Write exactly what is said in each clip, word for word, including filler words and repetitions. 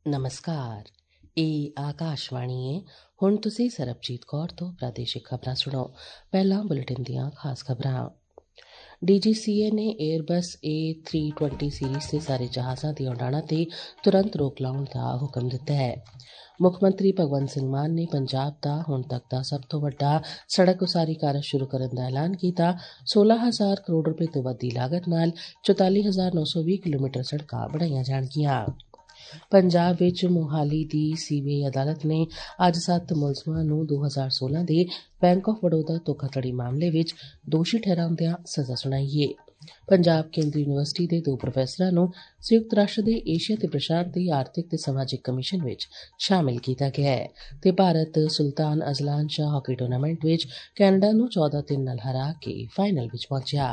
ਨਮਸਕਾਰ, ਇਹ ਆਕਾਸ਼ਵਾਣੀ ਹੈ। ਹੁਣ ਤੁਸੀਂ ਸਰਬਜੀਤ ਕੌਰ ਤੋਂ ਪ੍ਰਾਦੇਸ਼ਿਕ ਖਬਰਾਂ ਸੁਣੋ। ਪਹਿਲਾਂ ਬੁਲੇਟਿਨ ਦੀਆਂ ਖਾਸ ਖਬਰਾਂ। ਡੀ ਜੀ ਸੀ ਏ ਨੇ Airbus A three twenty series ਦੇ ਸਾਰੇ ਜਹਾਜ਼ਾਂ ਦੀਆਂ ਉਡਾਣਾਂ ਤੇ ਤੁਰੰਤ ਰੋਕ ਲਾਉਣ ਦਾ ਹੁਕਮ ਦਿੱਤਾ ਹੈ। ਮੁੱਖ ਮੰਤਰੀ ਭਗਵੰਤ ਸਿੰਘ ਮਾਨ ਨੇ ਪੰਜਾਬ ਦਾ ਹੁਣ ਤੱਕ ਦਾ ਸਭ ਤੋਂ ਵੱਡਾ ਸੜਕ ਉਸਾਰੀ ਕਾਰਜ ਸ਼ੁਰੂ ਕਰਨ ਦਾ ਐਲਾਨ ਕੀਤਾ। ਸੋਲਾਂ ਹਜ਼ਾਰ ਕਰੋੜ ਰੁਪਏ ਤੋਂ ਵੱਧ ਦੀ ਲਾਗਤ ਨਾਲ ਚੁਤਾਲੀ ਹਜ਼ਾਰ ਨੌ ਸੌ ਵੀਹ ਕਿਲੋਮੀਟਰ ਸੜਕਾਂ ਬਣਾਈਆਂ ਜਾਣਗੀਆਂ। ਪੰਜਾਬ ਵਿੱਚ ਮੋਹਾਲੀ ਦੀ ਸੀ ਬੀ ਆਈ ਅਦਾਲਤ ਨੇ ਅੱਜ ਸੱਤ ਮੁਲਜ਼ਮਾਂ ਨੂੰ ਦੋ ਹਜ਼ਾਰ ਸੋਲਾਂ ਦੇ ਬੈਂਕ ਆਫ ਬੜੌਦਾ ਧੋਖਾਧੜੀ ਮਾਮਲੇ ਵਿੱਚ ਦੋਸ਼ੀ ਠਹਿਰਾਉਂਦਿਆਂ ਸਜ਼ਾ ਸੁਣਾਈ ਹੈ। ਪੰਜਾਬ ਕੇਂਦਰੀ ਯੂਨੀਵਰਸਿਟੀ ਦੇ ਦੋ ਪ੍ਰੋਫੈਸਰਾਂ ਨੂੰ ਸੰਯੁਕਤ ਰਾਸ਼ਟਰ ਦੇ ਏਸ਼ੀਆ ਤੇ ਪ੍ਰਸ਼ਾਂਤ ਦੇ ਆਰਥਿਕ ਤੇ ਸਮਾਜਿਕ ਕਮਿਸ਼ਨ ਵਿੱਚ ਸ਼ਾਮਿਲ ਕੀਤਾ ਗਿਆ ਹੈ ਤੇ Bharat Sultan Azlan Shah hockey tournament ਵਿੱਚ ਕੈਨੇਡਾ ਨੂੰ ਚੌਦਾਂ ਤਿੰਨ ਨਾਲ ਹਰਾ ਕੇ ਫਾਈਨਲ ਵਿੱਚ ਪਹੁੰਚਿਆ।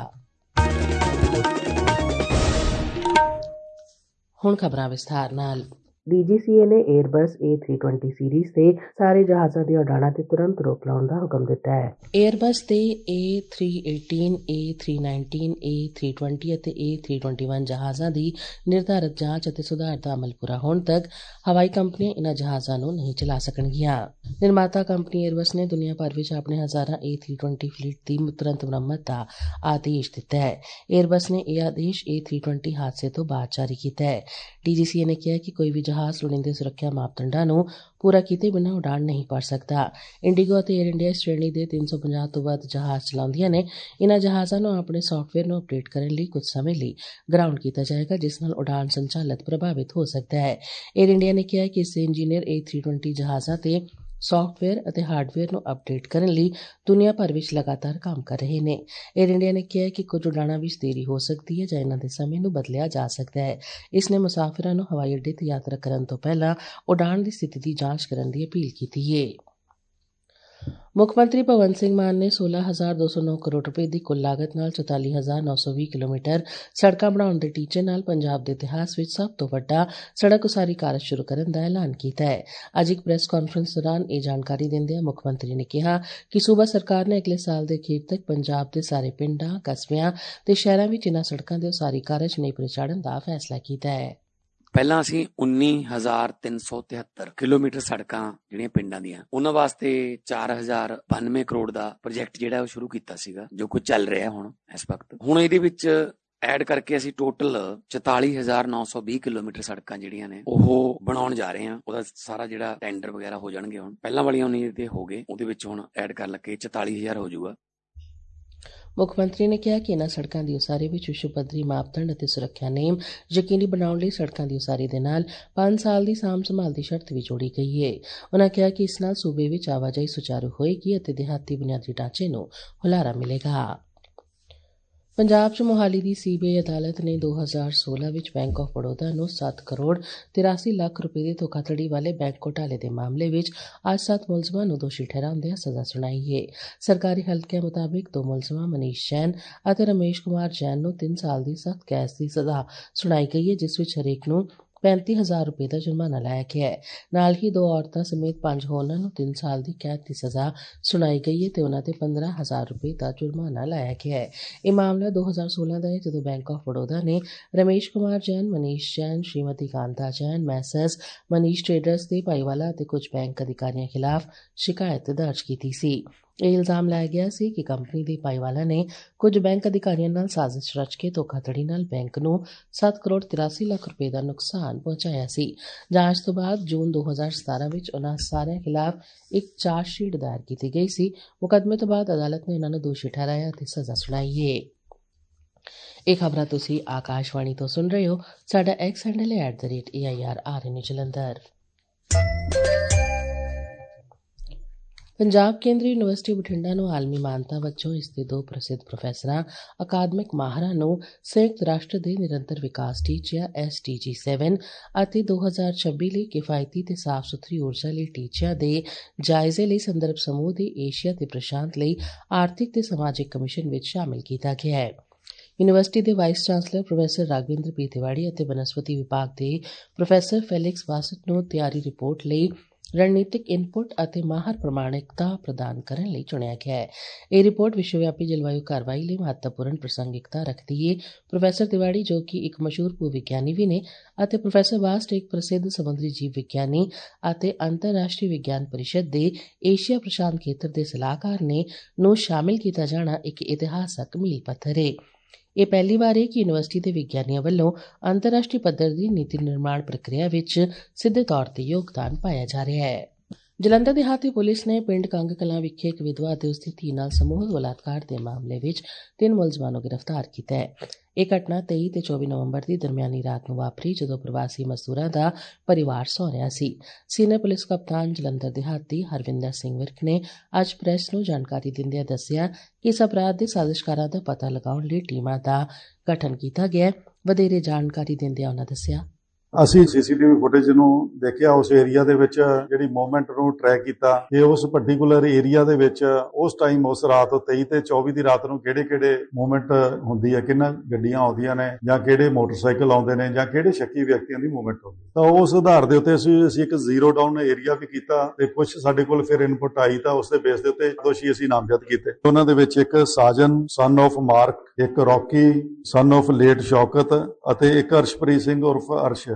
ਹੁਣ ਖਬਰਾਂ ਵਿਸਥਾਰ ਨਾਲ। ਡੀ ਜੀ ਸੀ ਏ ਨੇ Airbus A three twenty series ਦੇ ਸਾਰੇ ਜਹਾਜ਼ਾਂ ਦੀਆਂ ਉਡਾਣਾਂ ਤੇ ਤੁਰੰਤ ਰੋਕ ਲਾਉਣ ਦਾ ਹੁਕਮ ਦਿੱਤਾ ਹੈ। ਏਅਰਬਸ ਦੇ A three eighteen, A three nineteen, A three twenty ਅਤੇ ਏ ਥ੍ਰੀ ਟਵੈਂਟੀ ਵਨ ਜਹਾਜ਼ਾਂ ਦੀ ਨਿਰਧਾਰਤ ਜਾਂਚ ਅਤੇ ਸੁਧਾਰ ਦਾ ਅਮਲ ਪੂਰਾ ਹੋਣ ਤੱਕ ਹਵਾਈ ਕੰਪਨੀਆਂ ਇਨ੍ਹਾਂ ਜਹਾਜ਼ਾਂ ਨੂੰ ਨਹੀਂ ਚਲਾ ਸਕਣਗੀਆਂ। ਨਿਰਮਾਤਾ ਕੰਪਨੀ ਏਅਰਬਸ ਨੇ ਦੁਨੀਆ ਭਰ ਵਿੱਚ ਆਪਣੇ ਹਜ਼ਾਰਾਂ ਏ ਥ੍ਰੀ ਟਵੈਂਟੀ ਫਲੀਟ ਦੀ ਤੁਰੰਤ ਮੁਰੰਮਤ ਦਾ ਆਦੇਸ਼ ਦਿੱਤਾ ਹੈ। ਏਅਰਬਸ ਨੇ ਇਹ ਆਦੇਸ਼ ਏ ਥ੍ਰੀ ਟਵੈਂਟੀ ਹਾਦਸੇ ਤੋਂ ਬਾਅਦ ਜਾਰੀ ਕੀਤਾ ਹੈ। ਡੀ ਜੀ ਸੀ ਏ ਨੇ ਕਿਹਾ ਕਿ ਕੋਈ ਵੀ ਜਹਾਜ਼ ਲੋੜੀਂਦੇ ਸੁਰੱਖਿਆ ਮਾਪਦੰਡਾਂ ਨੂੰ ਪੂਰਾ ਕੀਤੇ ਬਿਨਾਂ ਉਡਾਣ ਨਹੀਂ ਭਰ ਸਕਦਾ। ਇੰਡੀਗੋ ਅਤੇ ਏਅਰ ਇੰਡੀਆ ਇਸ ਸ਼੍ਰੇਣੀ ਦੇ ਤਿੰਨ ਸੌ ਪੰਜਾਹ ਤੋਂ ਵੱਧ ਜਹਾਜ਼ ਚਲਾਉਂਦੀਆਂ ਨੇ। ਇਨ੍ਹਾਂ ਜਹਾਜ਼ਾਂ ਨੂੰ ਆਪਣੇ ਸਾਫਟਵੇਅਰ ਨੂੰ ਅਪਡੇਟ ਕਰਨ ਲਈ ਕੁਝ ਸਮੇਂ ਲਈ ਗਰਾਊਂਡ ਕੀਤਾ ਜਾਏਗਾ, ਜਿਸ ਨਾਲ ਉਡਾਣ ਸੰਚਾਲਨ ਪ੍ਰਭਾਵਿਤ ਹੋ ਸਕਦਾ ਹੈ। ਏਅਰ ਇੰਡੀਆ ਨੇ ਕਿਹਾ ਕਿ ਇਸ ਦੇ ਇੰਜੀਨੀਅਰ ਏ ਥ੍ਰੀ ਟਵੈਂਟੀ ਜਹਾਜ਼ਾਂ ਤੇ ਸਾਫਟਵੇਅਰ ਅਤੇ ਹਾਰਡਵੇਅਰ ਨੂੰ ਅਪਡੇਟ ਕਰਨ ਲਈ ਦੁਨੀਆ ਭਰ ਵਿੱਚ ਲਗਾਤਾਰ ਕੰਮ ਕਰ ਰਹੇ ਨੇ। ਏਅਰ ਇੰਡੀਆ ਨੇ ਕਿਹਾ ਕਿ ਕੁਝ ਉਡਾਣਾਂ ਵਿੱਚ ਦੇਰੀ ਹੋ ਸਕਦੀ ਹੈ ਜਾਂ ਇਹਨਾਂ ਦੇ ਸਮੇਂ ਨੂੰ ਬਦਲਿਆ ਜਾ ਸਕਦਾ ਹੈ। ਇਸ ਨੇ ਮੁਸਾਫਿਰਾਂ ਨੂੰ ਹਵਾਈ ਅੱਡੇ ਤੇ ਯਾਤਰਾ ਕਰਨ ਤੋਂ ਪਹਿਲਾਂ ਉਡਾਣ ਦੀ ਸਥਿਤੀ ਦੀ ਜਾਂਚ ਕਰਨ ਦੀ ਅਪੀਲ ਕੀਤੀ ਹੈ। ਮੁੱਖ ਮੰਤਰੀ ਭਗਵੰਤ ਸਿੰਘ ਮਾਨ ਨੇ ਸੋਲਾਂ ਹਜ਼ਾਰ ਦੋ ਸੌ ਨੌ ਕਰੋੜ ਰੁਪਏ ਦੀ ਕੁੱਲ ਲਾਗਤ ਨਾਲ ਚੁਤਾਲੀ ਹਜ਼ਾਰ ਨੌ ਸੌ ਵੀਹ ਕਿਲੋਮੀਟਰ ਸੜਕਾਂ ਬਣਾਉਣ ਦੇ ਟੀਚੇ ਨਾਲ ਪੰਜਾਬ ਦੇ ਇਤਿਹਾਸ ਵਿੱਚ ਸਭ ਤੋਂ ਵੱਡਾ ਸੜਕ ਉਸਾਰੀ ਕਾਰਜ ਸ਼ੁਰੂ ਕਰਨ ਦਾ ਐਲਾਨ ਕੀਤਾ ਹੈ। ਅੱਜ ਇੱਕ ਪ੍ਰੈਸ ਕਾਨਫਰੰਸ ਦੌਰਾਨ ਇਹ ਜਾਣਕਾਰੀ ਦਿੰਦਿਆਂ ਮੁੱਖ ਮੰਤਰੀ ਨੇ ਕਿਹਾ ਕਿ ਸੂਬਾ ਸਰਕਾਰ ਨੇ ਅਗਲੇ ਸਾਲ ਦੇ ਅਖੀਰ ਤੱਕ ਪੰਜਾਬ ਦੇ ਸਾਰੇ ਪਿੰਡਾਂ, ਕਸਬਿਆਂ ਤੇ ਸ਼ਹਿਰਾਂ ਵਿੱਚ ਇਨ੍ਹਾਂ ਸੜਕਾਂ ਦੇ ਉਸਾਰੀ ਕਾਰਜ ਨੇਪਰੇ ਚਾੜ੍ਹਨ ਦਾ ਫੈਸਲਾ ਕੀਤਾ ਹੈ। ਪਹਿਲਾਂ ਅਸੀਂ ਉੱਨੀ ਹਜ਼ਾਰ ਤਿੰਨ ਸੌ ਤਿਹੱਤਰ ਕਿਲੋਮੀਟਰ ਸੜਕਾਂ ਜਿਹੜੀਆਂ ਪਿੰਡਾਂ ਦੀਆਂ ਉਹਨਾਂ ਵਾਸਤੇ ਚਾਰ ਹਜ਼ਾਰ ਬਾਨਵੇਂ ਕਰੋੜ ਦਾ ਪ੍ਰੋਜੈਕਟ ਜਿਹੜਾ ਉਹ ਸ਼ੁਰੂ ਕੀਤਾ ਸੀਗਾ, ਜੋ ਕੁਝ ਚੱਲ ਰਿਹਾ ਹੁਣ ਇਸ ਵਕਤ। ਹੁਣ ਇਹਦੇ ਵਿੱਚ ਐਡ ਕਰਕੇ ਅਸੀਂ ਟੋਟਲ ਚੁਤਾਲੀ ਹਜ਼ਾਰ ਨੌ ਸੌ ਵੀਹ ਕਿਲੋਮੀਟਰ ਸੜਕਾਂ ਜਿਹੜੀਆਂ ਨੇ ਉਹ ਬਣਾਉਣ ਜਾ ਰਹੇ ਹਾਂ। ਉਹਦਾ ਸਾਰਾ ਜਿਹੜਾ ਟੈਂਡਰ ਵਗੈਰਾ ਹੋ ਜਾਣਗੇ। ਹੁਣ ਪਹਿਲਾਂ ਵਾਲੀਆਂ ਉਨੀ ਦੇ ਹੋ ਗਏ, ਉਹਦੇ ਵਿੱਚ ਹੁਣ ਐਡ ਕਰ ਲੱਗੇ ਚੁਤਾਲੀ ਹਜ਼ਾਰ ਹੋ ਜਾਊਗਾ। ਮੁੱਖ ਮੰਤਰੀ ਨੇ ਕਿਹਾ ਕਿ ਇਨ੍ਹਾਂ ਸੜਕਾਂ ਦੀ ਉਸਾਰੀ ਵਿੱਚ ਵਿਸ਼ਵ ਪੱਧਰੀ ਮਾਪਦੰਡ ਅਤੇ ਸੁਰੱਖਿਆ ਨੇਮ ਯਕੀਨੀ ਬਣਾਉਣ ਲਈ ਸੜਕਾਂ ਦੀ ਉਸਾਰੀ ਦੇ ਨਾਲ ਪੰਜ ਸਾਲ ਦੀ ਸਾਂਭ ਸੰਭਾਲ ਦੀ ਸ਼ਰਤ ਵੀ ਜੋੜੀ ਗਈ ਹੈ। ਉਨ੍ਹਾਂ ਕਿਹਾ ਕਿ ਇਸ ਨਾਲ ਸੂਬੇ ਵਿੱਚ ਆਵਾਜਾਈ ਸੁਚਾਰੂ ਹੋਏਗੀ ਅਤੇ ਦਿਹਾਤੀ ਬੁਨਿਆਦੀ ਢਾਂਚੇ ਨੂੰ ਹੁਲਾਰਾ ਮਿਲੇਗਾ। ਪੰਜਾਬ 'ਚ ਮੋਹਾਲੀ ਦੀ ਸੀ ਬੀ ਆਈ ਅਦਾਲਤ ਨੇ ਦੋ ਹਜ਼ਾਰ ਸੋਲਾਂ ਵਿੱਚ ਬੈਂਕ ਆਫ ਬੜੌਦਾ ਨੂੰ ਸੱਤ ਕਰੋੜ ਤਿਰਾਸੀ ਲੱਖ ਰੁਪਏ ਦੇ ਧੋਖਾਧੜੀ ਵਾਲੇ ਬੈਂਕ ਘੋਟਾਲੇ ਦੇ ਮਾਮਲੇ ਵਿੱਚ ਅੱਜ ਸੱਤ ਮੁਲਜ਼ਮਾਂ ਨੂੰ ਦੋਸ਼ੀ ਠਹਿਰਾਉਂਦਿਆਂ ਸਜ਼ਾ ਸੁਣਾਈ ਹੈ। ਸਰਕਾਰੀ ਹਲਕਿਆਂ ਮੁਤਾਬਿਕ ਦੋ ਮੁਲਜ਼ਮਾਂ ਮਨੀਸ਼ ਜੈਨ ਅਤੇ ਰਮੇਸ਼ ਕੁਮਾਰ ਜੈਨ ਨੂੰ ਤਿੰਨ ਸਾਲ ਦੀ ਸਖਤ ਕੈਦ ਦੀ ਸਜ਼ਾ ਸੁਣਾਈ ਗਈ ਹੈ, ਜਿਸ ਵਿੱਚ ਹਰੇਕ ਨੂੰ ਪੈਂਤੀ ਹਜ਼ਾਰ ਰੁਪਏ ਦਾ ਜੁਰਮਾਨਾ ਲਾਇਆ ਗਿਆ ਹੈ। ਨਾਲ ਹੀ ਦੋ ਔਰਤਾਂ ਸਮੇਤ ਪੰਜ ਹੋਰਨਾਂ ਨੂੰ ਤਿੰਨ ਸਾਲ ਦੀ ਕੈਦ ਦੀ ਸਜ਼ਾ ਸੁਣਾਈ ਗਈ ਹੈ ਤੇ ਉਨ੍ਹਾਂ ਤੇ ਪੰਦਰਾਂ ਹਜ਼ਾਰ ਰੁਪਏ ਦਾ ਜੁਰਮਾਨਾ ਲਾਇਆ ਗਿਆ ਹੈ। ਇਹ ਮਾਮਲਾ ਦੋ ਹਜ਼ਾਰ ਸੋਲਾਂ ਦਾ ਹੈ, ਜਦੋਂ ਬੈਂਕ ਆਫ ਬੜੌਦਾ ਨੇ ਰਮੇਸ਼ ਕੁਮਾਰ ਜੈਨ, ਮਨੀਸ਼ ਜੈਨ, ਸ਼੍ਰੀਮਤੀ ਕਾਂਤਾ ਜੈਨ, ਮੈਸਰਸ ਮਨੀਸ਼ ਟ੍ਰੇਡਰਸ ਦੇ ਭਾਈਵਾਲਾ ਅਤੇ ਕੁਝ ਬੈਂਕ ਅਧਿਕਾਰੀਆਂ ਖਿਲਾਫ ਸ਼ਿਕਾਇਤ ਦਰਜ ਕੀਤੀ ਸੀ। ਇਹ ਇਲਜ਼ਾਮ ਲਾਇਆ ਗਿਆ ਸੀ ਕਿ ਕੰਪਨੀ ਦੇ ਭਾਈਵਾਲਾ ਨੇ ਕੁਝ ਬੈਂਕ ਅਧਿਕਾਰੀਆਂ ਨਾਲ ਸਾਜ਼ਿਸ਼ ਰਚ ਕੇ ਧੋਖਾਧੜੀ ਨਾਲ ਬੈਂਕ ਨੂੰ ਸੱਤ ਕਰੋੜ ਤਿਰਾਸੀ ਲੱਖ ਰੁਪਏ ਦਾ ਨੁਕਸਾਨ ਪਹੁੰਚਾਇਆ ਸੀ। ਜਾਂਚ ਤੋਂ ਬਾਅਦ ਜੂਨ ਦੋ ਹਜ਼ਾਰ ਸਤਾਰਾਂ ਵਿੱਚ ਉਨ੍ਹਾਂ ਸਾਰਿਆਂ ਖਿਲਾਫ ਇੱਕ ਚਾਰਜਸ਼ੀਟ ਦਾਇਰ ਕੀਤੀ ਗਈ ਸੀ। ਮੁਕੱਦਮੇ ਤੋਂ ਬਾਅਦ ਅਦਾਲਤ ਨੇ ਇਨ੍ਹਾਂ ਨੂੰ ਦੋਸ਼ੀ ਠਹਿਰਾਇਆ ਅਤੇ ਸਜ਼ਾ ਸੁਣਾਈ ਹੈ। ਇਹ ਖਬਰਾਂ ਤੁਸੀਂ ਆਕਾਸ਼ਵਾਣੀ ਤੋਂ ਸੁਣ ਰਹੇ ਹੋ। ਸਾਡਾ ਐਕਸ ਹੈਂਡਲ ਹੈ at the rate A I R R N Jalandhar. Punjab ਕੇਂਦਰੀ ਯੂਨੀਵਰਸਿਟੀ ਬਠਿੰਡਾ ਨੂੰ ਆਲਮੀ ਮਾਨਤਾ ਵਜੋਂ ਇਸ ਦੇ ਦੋ ਪ੍ਰਸਿੱਧ ਪ੍ਰੋਫੈਸਰਾਂ, ਅਕਾਦਮਿਕ ਮਾਹਰਾਂ ਨੂੰ ਸੰਯੁਕਤ ਰਾਸ਼ਟਰ ਦੇ ਨਿਰੰਤਰ ਵਿਕਾਸ ਟੀਚਿਆਂ ਐਸ ਡੀ ਜੀ ਸੈਵਨ ਅਤੇ ਦੋ ਹਜ਼ਾਰ ਛੱਬੀ ਲਈ ਕਿਫਾਇਤੀ ਤੇ ਸਾਫ਼ ਸੁਥਰੀ ਊਰਜਾ ਲਈ ਟੀਚਿਆਂ ਦੇ ਜਾਇਜ਼ੇ ਲਈ ਸੰਦਰਭ ਸਮੂਹ ਦੇ ਏਸ਼ੀਆ ਤੇ ਪ੍ਰਸ਼ਾਂਤ ਲਈ ਆਰਥਿਕ ਤੇ ਸਮਾਜਿਕ ਕਮਿਸ਼ਨ ਵਿੱਚ ਸ਼ਾਮਿਲ ਕੀਤਾ ਗਿਆ ਹੈ। ਯੂਨੀਵਰਸਿਟੀ ਦੇ vice chancellor professor Raghvinder P Tiwari ਅਤੇ ਬਨਸਪਤੀ ਵਿਭਾਗ ਦੇ ਪ੍ਰੋਫੈਸਰ ਫੈਲਿਕਸ ਵਾਸਟ ਨੂੰ ਤਿਆਰੀ ਰਿਪੋਰਟ ਲਈ ਰਣਨੀਤਿਕ ਇਨਪੁਟ ਅਤੇ ਮਾਹਰ ਪ੍ਰਮਾਣਿਕਤਾ ਪ੍ਰਦਾਨ ਕਰਨ ਲਈ ਚੁਣਿਆ ਗਿਆ ਹੈ। ਇਹ ਰਿਪੋਰਟ ਵਿਸ਼ਵਵਿਆਪੀ ਜਲਵਾਯੂ ਕਾਰਵਾਈ ਲਈ ਮਹੱਤਵਪੂਰਨ ਪ੍ਰਸੰਗਿਕਤਾ ਰੱਖਦੀ ਹੈ। ਪ੍ਰੋਫੈਸਰ ਤਿਵਾੜੀ, ਜੋ ਕਿ ਇੱਕ ਮਸ਼ਹੂਰ ਭੂ ਵਿਗਿਆਨੀ ਵੀ ਨੇ, ਅਤੇ ਪ੍ਰੋਫੈਸਰ ਵਾਸਟ, ਇੱਕ ਪ੍ਰਸਿੱਧ ਸਮੁੰਦਰੀ ਜੀਵ ਵਿਗਿਆਨੀ ਅਤੇ ਅੰਤਰਰਾਸ਼ਟਰੀ ਵਿਗਿਆਨ ਪਰਿਸ਼ਦ ਦੇ ਏਸ਼ੀਆ ਪ੍ਰਸ਼ਾਂਤ ਖੇਤਰ ਦੇ ਸਲਾਹਕਾਰ ਨੇ, ਨੂੰ ਸ਼ਾਮਿਲ ਕੀਤਾ ਜਾਣਾ ਇੱਕ ਇਤਿਹਾਸਕ ਮੀਲ ਪੱਥਰ ਹੈ। ਇਹ ਪਹਿਲੀ ਵਾਰ ਹੈ ਕਿ ਯੂਨੀਵਰਸਿਟੀ ਦੇ ਵਿਗਿਆਨੀਆਂ ਵੱਲੋਂ ਅੰਤਰਰਾਸ਼ਟਰੀ ਪੱਧਰ ਦੀ ਨੀਤੀ ਨਿਰਮਾਣ ਪ੍ਰਕਿਰਿਆ ਵਿੱਚ ਸਿੱਧੇ ਤੌਰ ਤੇ ਯੋਗਦਾਨ ਪਾਇਆ ਜਾ ਰਿਹਾ ਹੈ। ਜਲੰਧਰ ਦਿਹਾਤੀ ਪੁਲਿਸ ਨੇ ਪਿੰਡ ਕੰਗ ਕਲਾਂ ਵਿਖੇ ਇੱਕ ਵਿਧਵਾ ਅਤੇ ਉਸ ਦੀ ਧੀ ਨਾਲ ਸਮੂਹਿਕ ਬਲਾਤਕਾਰ ਦੇ ਮਾਮਲੇ ਵਿੱਚ ਤਿੰਨ ਮੁਲਜ਼ਮਾਂ ਨੂੰ ਗ੍ਰਿਫਤਾਰ ਕੀਤਾ ਹੈ। ਇਹ ਘਟਨਾ ਤੇਈ ਤੇ ਚੌਵੀ ਨਵੰਬਰ ਦੀ ਦਰਮਿਆਨੀ ਰਾਤ ਨੂੰ ਵਾਪਰੀ, ਜਦੋਂ ਪ੍ਰਵਾਸੀ ਮਜ਼ਦੂਰਾਂ ਦਾ ਪਰਿਵਾਰ ਸੌ ਰਿਹਾ ਸੀ। ਸੀਨੀਅਰ ਪੁਲਿਸ ਕਪਤਾਨ ਜਲੰਧਰ ਦਿਹਾਤੀ ਹਰਵਿੰਦਰ ਸਿੰਘ ਵਿਰਕ ਨੇ ਅੱਜ ਪ੍ਰੈਸ ਨੂੰ ਜਾਣਕਾਰੀ ਦਿੰਦਿਆਂ ਦੱਸਿਆ ਕਿ ਇਸ ਅਪਰਾਧ ਦੇ ਸਾਜ਼ਿਸ਼ਕਾਰਾਂ ਦਾ ਪਤਾ ਲਗਾਉਣ ਲਈ ਟੀਮਾਂ ਦਾ ਗਠਨ ਕੀਤਾ ਗਿਆ। ਵਧੇਰੇ ਜਾਣਕਾਰੀ ਦਿੰਦਿਆਂ ਉਹਨਾਂ ਦੱਸਿਆ, ਅਸੀਂ ਸੀਸੀਟੀਵੀ ਫੁਟੇਜ ਨੂੰ ਦੇਖਿਆ, ਉਸ ਏਰੀਆ ਦੇ ਵਿੱਚ ਜਿਹੜੀ ਮੂਵਮੈਂਟ ਨੂੰ ਟਰੈਕ ਕੀਤਾ ਕਿ ਉਸ ਪਾਰਟਿਕੂਲਰ ਏਰੀਆ ਦੇ ਵਿੱਚ ਉਸ ਟਾਈਮ ਉਸ ਰਾਤ ਤੇਈ ਤੇ ਚੌਵੀ ਦੀ ਰਾਤ ਨੂੰ ਕਿਹੜੇ ਕਿਹੜੇ ਮੂਵਮੈਂਟ ਹੁੰਦੀ ਹੈ, ਕਿੰਨਾ ਗੱਡੀਆਂ ਆਉਂਦੀਆਂ ਨੇ ਜਾਂ ਕਿਹੜੇ ਮੋਟਰਸਾਈਕਲ ਆਉਂਦੇ ਨੇ ਜਾਂ ਕਿਹੜੇ ਸ਼ੱਕੀ ਵਿਅਕਤੀਆਂ ਦੀ ਮੂਵਮੈਂਟ ਹੁੰਦੀ। ਤਾਂ ਉਸ ਆਧਾਰ ਦੇ ਉੱਤੇ ਅਸੀਂ ਅਸੀਂ ਇੱਕ ਜ਼ੀਰੋ ਡਾਊਨ ਏਰੀਆ ਵੀ ਕੀਤਾ ਤੇ ਕੁਝ ਸਾਡੇ ਕੋਲ ਫਿਰ ਇਨਪੁਟ ਆਈ, ਤਾਂ ਉਸ ਦੇ ਬੇਸ ਦੇ ਉੱਤੇ ਦੋਸ਼ੀ ਅਸੀਂ ਨਾਮਜ਼ਦ ਕੀਤੇ। ਉਹਨਾਂ ਦੇ ਵਿੱਚ ਇੱਕ ਸਾਜਨ ਸਨ ਆਫ ਮਾਰਕ, ਇੱਕ Rocky son of late Shaukat ਅਤੇ ਇੱਕ ਅਰਸ਼ਪ੍ਰੀਤ ਸਿੰਘ ਉਰਫ ਅਰਸ਼।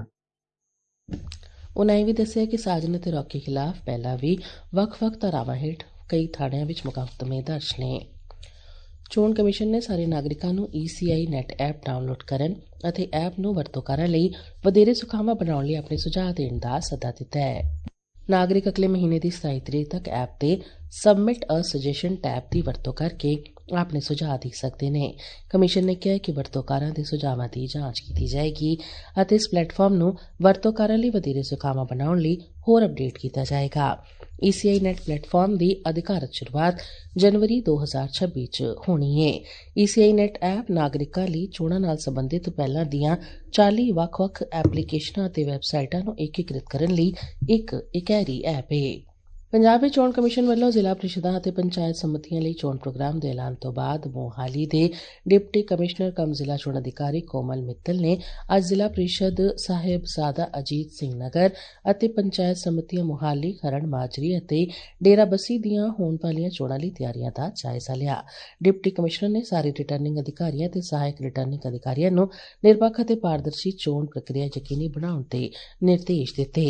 ਉਨ੍ਹਾਂ ਇਹ ਵੀ ਦੱਸਿਆ ਕਿ ਸਾਜਨ ਅਤੇ ਰੌਕੀ ਖਿਲਾਫ ਪਹਿਲਾਂ ਵੀ ਵੱਖ-ਵੱਖ ਧਾਰਾਵਾਂ ਹੇਠ ਕਈ ਥਾਣਿਆਂ ਵਿੱਚ ਮੁਕੱਦਮੇ ਦਰਜ ਨੇ। ਚੋਣ ਕਮਿਸ਼ਨ ਨੇ ਸਾਰੇ ਨਾਗਰਿਕਾਂ ਨੂੰ E C I net app download ਕਰਨ ਅਤੇ ਐਪ ਨੂੰ ਵਰਤੋਂਕਾਰਾਂ ਲਈ ਵਧੇਰੇ ਸੁਖਾਵਾਂ ਬਣਾਉਣ ਲਈ ਆਪਣੇ ਸੁਝਾਅ ਦੇਣ ਦਾ ਸੱਦਾ ਦਿੱਤਾ ਹੈ। ਨਾਗਰਿਕ ਅਗਲੇ ਮਹੀਨੇ ਦੀ ਸਤਾਈ ਤਰੀਕ ਤੱਕ ਐਪ ਤੇ ਸਬਮਿਟ ਅ ਸੁਜੈਸ਼ਨ ਟੈਬ ਦੀ ਵਰਤੋਂ ਕਰਕੇ ਆਪਣੇ ਸੁਝਾਅ ਦੇ ਸਕਦੇ ਨੇ। ਕਮਿਸ਼ਨ ਨੇ ਕਿਹਾ ਕਿ ਵਰਤੋਂਕਾਰਾਂ ਦੇ ਸੁਝਾਵਾਂ ਦੀ ਜਾਂਚ ਕੀਤੀ ਜਾਏਗੀ ਅਤੇ ਇਸ ਪਲੇਟਫਾਰਮ ਨੂੰ ਵਰਤੋਂਕਾਰਾਂ ਲਈ ਵਧੇਰੇ ਸੁਖਾਵਾਂ ਬਣਾਉਣ ਲਈ ਹੋਰ ਅਪਡੇਟ ਕੀਤਾ ਜਾਏਗਾ। ਈ ਸੀ ਆਈ ਨੈਟ ਪਲੇਟਫਾਰਮ ਦੀ ਅਧਿਕਾਰਤ ਸ਼ੁਰੂਆਤ ਜਨਵਰੀ ਦੋ ਹਜ਼ਾਰ ਛੱਬੀ ਚ ਹੋਣੀ ਹੈ। ਈ ਸੀ ਆਈ ਨੈਟ ਐਪ ਨਾਗਰਿਕਾਂ ਲਈ ਚੋਣਾਂ ਨਾਲ ਸੰਬੰਧਿਤ ਪਹਿਲਾਂ ਦੀਆਂ ਚਾਲੀ ਵੱਖ-ਵੱਖ ਐਪਲੀਕੇਸ਼ਨਾਂ ਅਤੇ ਵੈਬਸਾਈਟਾਂ ਨੂੰ ਏਕੀਕ੍ਰਿਤ ਕਰਨ ਲਈ ਇੱਕ ਇਕਹਿਰੀ ਐਪ ਹੈ। ਪੰਜਾਬ ਵਿੱਚ ਚੋਣ ਕਮਿਸ਼ਨ ਵੱਲੋਂ ਜ਼ਿਲ੍ਹਾ ਪ੍ਰੀਸ਼ਦਾਂ ਅਤੇ ਪੰਚਾਇਤ ਸਮਿਤੀਆਂ ਲਈ ਚੋਣ ਪ੍ਰੋਗਰਾਮ ਦੇ ਐਲਾਨ ਤੋਂ ਬਾਅਦ ਮੋਹਾਲੀ ਦੇ ਡਿਪਟੀ ਕਮਿਸ਼ਨਰ ਕਮ ਜ਼ਿਲ੍ਹਾ ਚੋਣ ਅਧਿਕਾਰੀ ਕੋਮਲ ਮਿੱਤਲ ਨੇ ਅੱਜ ਜ਼ਿਲ੍ਹਾ ਪ੍ਰੀਸ਼ਦ ਸਾਹਿਬਜ਼ਾਦਾ ਅਜੀਤ ਸਿੰਘ ਨਗਰ ਅਤੇ ਪੰਚਾਇਤ ਸਮਿਤੀਆਂ ਮੋਹਾਲੀ, ਖਰੜ ਮਾਜਰੀ ਅਤੇ ਡੇਰਾਬੱਸੀ ਦੀਆਂ ਹੋਣ ਵਾਲੀਆਂ ਚੋਣਾਂ ਲਈ ਤਿਆਰੀਆਂ ਦਾ ਜਾਇਜ਼ਾ ਲਿਆ। ਡਿਪਟੀ ਕਮਿਸ਼ਨਰ ਨੇ ਸਾਰੇ ਰਿਟਰਨਿੰਗ ਅਧਿਕਾਰੀਆਂ ਅਤੇ ਸਹਾਇਕ ਰਿਟਰਨਿੰਗ ਅਧਿਕਾਰੀਆਂ ਨੂੰ ਨਿਰਪੱਖ ਅਤੇ ਪਾਰਦਰਸ਼ੀ ਚੋਣ ਪ੍ਰਕਿਰਿਆ ਯਕੀਨੀ ਬਣਾਉਣ ਦੇ ਨਿਰਦੇਸ਼ ਦਿੱਤੇ।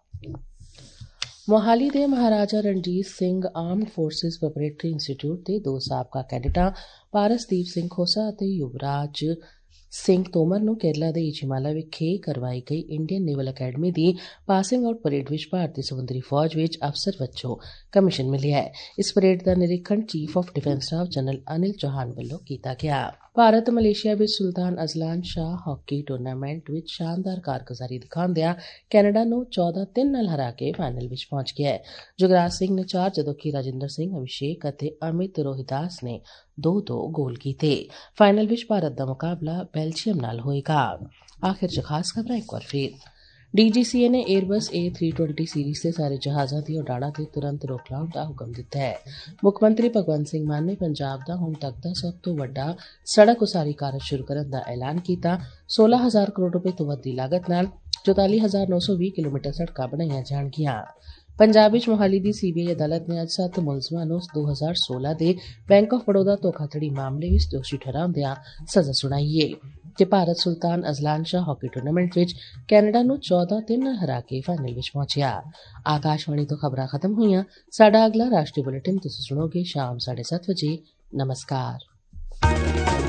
ਮੋਹਾਲੀ ਦੇ Maharaja Ranjit Singh armed forces preparatory institute ਦੇ ਦੋ ਸਾਬਕਾ ਕੈਡਿਟਾਂ ਪਾਰਸਦੀਪ ਸਿੰਘ ਖੋਸਾ ਅਤੇ ਯੁਵਰਾਜ ਸਿੰਘ ਤੋਮਰ ਨੂੰ ਕੇਰਲਾ ਦੇ ਇਚੀਮਾਲਾ ਵਿਖੇ ਕਰਵਾਈ ਗਈ ਇੰਡੀਅਨ ਨੇਵਲ ਅਕੈਡਮੀ ਦੀ ਪਾਸਿੰਗ ਆਊਟ ਪਰੇਡ ਵਿੱਚ ਭਾਰਤੀ ਸਮੁੰਦਰੀ ਫੌਜ ਵਿੱਚ ਅਫਸਰ ਵਜੋਂ ਕਮਿਸ਼ਨ ਮਿਲਿਆ ਹੈ। ਇਸ ਪਰੇਡ ਦਾ ਨਿਰੀਖਣ chief of defence staff general Anil Chauhan ਵੱਲੋਂ ਕੀਤਾ ਗਿਆ। ਭਾਰਤ ਮਲੇਸ਼ੀਆ ਵਿੱਚ ਸੁਲਤਾਨ ਅਜ਼ਲਾਨ ਸ਼ਾਹ ਹਾਕੀ ਟੂਰਨਾਮੈਂਟ ਵਿੱਚ ਸ਼ਾਨਦਾਰ ਕਾਰਗੁਜ਼ਾਰੀ ਦਿਖਾਉਂਦਿਆਂ ਕੈਨੇਡਾ ਨੂੰ ਚੌਦਾਂ ਤਿੰਨ ਨਾਲ ਹਰਾ ਕੇ ਫਾਈਨਲ ਵਿੱਚ ਪਹੁੰਚ ਗਿਆ ਹੈ। ਜੁਗਰਾਜ ਸਿੰਘ ਨੇ ਚਾਰ, ਜਦੋਂ ਕਿ ਰਾਜਿੰਦਰ ਸਿੰਘ, ਅਭਿਸ਼ੇਕ ਅਤੇ ਅਮਿਤ ਰੋਹਿਦਾਸ ਨੇ ਦੋ ਦੋ ਗੋਲ ਕੀਤੇ। ਫਾਈਨਲ ਵਿੱਚ ਭਾਰਤ ਦਾ ਮੁਕਾਬਲਾ ਬੈਲਜੀਅਮ ਨਾਲ ਹੋਏਗਾ। ਆਖਿਰ ਚ ਖਾਸ ਖਬਰਾਂ ਇੱਕ ਵਾਰ ਫਿਰ। ਡੀ ਜੀ ਸੀ ਏ ਨੇ Airbus A three twenty series ਦੇ ਸਾਰੇ ਜਹਾਜ਼ਾਂ ਦੀ ਉਡਾਣਾਂ ਤੇ ਤੁਰੰਤ ਰੋਕ ਲਾਉਣ ਦਾ ਹੁਕਮ ਦਿੱਤਾ ਹੈ। ਮੁੱਖ ਮੰਤਰੀ ਭਗਵੰਤ ਸਿੰਘ ਮਾਨ ਨੇ ਪੰਜਾਬ ਦਾ ਹੁਣ ਤੱਕ ਦਾ ਸਭ ਤੋਂ ਵੱਡਾ ਸੜਕ ਉਸਾਰੀ ਕਾਰਜ ਸ਼ੁਰੂ ਕਰਨ ਦਾ ਐਲਾਨ ਕੀਤਾ। ਸੋਲਾਂ ਹਜ਼ਾਰ ਕਰੋੜ ਰੁਪਏ ਤੋਂ ਵੱਧ ਦੀ ਲਾਗਤ ਨਾਲ ਚੌਤਾਲੀ ਹਜ਼ਾਰ ਨੌ ਸੌ ਵੀਹ ਕਿਲੋਮੀਟਰ ਸੜਕਾਂ ਬਣਾਈਆਂ ਜਾਣਗੀਆਂ। ਪੰਜਾਬ ਵਿੱਚ ਮੋਹਾਲੀ ਦੀ ਸੀ ਬੀ ਆਈ ਅਦਾਲਤ ਨੇ ਅੱਜ ਸੱਤ ਮੁਲਜ਼ਮਾਂ ਨੂੰ ਦੋ ਹਜ਼ਾਰ ਸੋਲਾਂ ਦੇ ਬੈਂਕ ਆਫ ਬੜੌਦਾ ਧੋਖਾਧੜੀ ਮਾਮਲੇ ਵਿੱਚ ਦੋਸ਼ੀ ਠਹਿਰਾਉਂਦਿਆਂ ਸਜ਼ਾ ਸੁਣਾਈ ਹੈ। ਤੇ Bharat Sultan Azlan Shah hockey tournament ਵਿੱਚ ਕੈਨੇਡਾ ਨੂੰ ਚੌਦਾਂ ਤਿੰਨ ਨਾਲ ਹਰਾ ਕੇ ਫਾਈਨਲ ਵਿੱਚ ਪਹੁੰਚਿਆ। ਆਕਾਸ਼ਵਾਣੀ ਤੋਂ ਖਬਰਾਂ ਖਤਮ ਹੋਈਆਂ। ਸਾਡਾ ਅਗਲਾ ਰਾਸ਼ਟਰੀ ਬੁਲੇਟਿਨ ਤੁਸੀਂ ਸੁਣੋਗੇ ਸ਼ਾਮ ਸਾਢੇ ਸੱਤ ਵਜੇ। ਨਮਸਕਾਰ।